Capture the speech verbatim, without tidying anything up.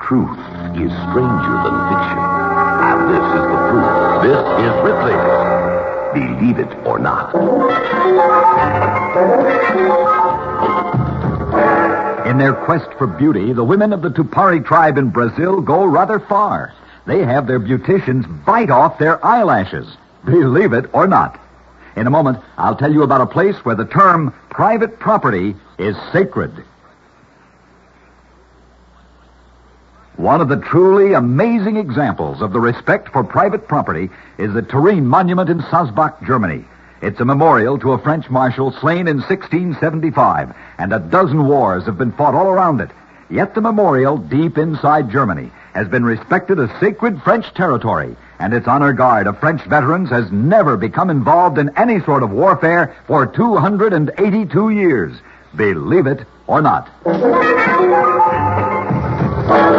truth is stranger than fiction. And this is the proof. This is Ripley's Believe It or Not. In their quest for beauty, the women of the Tupari tribe in Brazil go rather far. They have their beauticians bite off their eyelashes. Believe it or not. In a moment, I'll tell you about a place where the term private property is sacred. One of the truly amazing examples of the respect for private property is the Turin Monument in Salzbach, Germany. It's a memorial to a French marshal slain in sixteen seventy-five, and a dozen wars have been fought all around it. Yet the memorial, deep inside Germany, has been respected as sacred French territory, and its honor guard of French veterans has never become involved in any sort of warfare for two hundred eighty-two years. Believe it or not.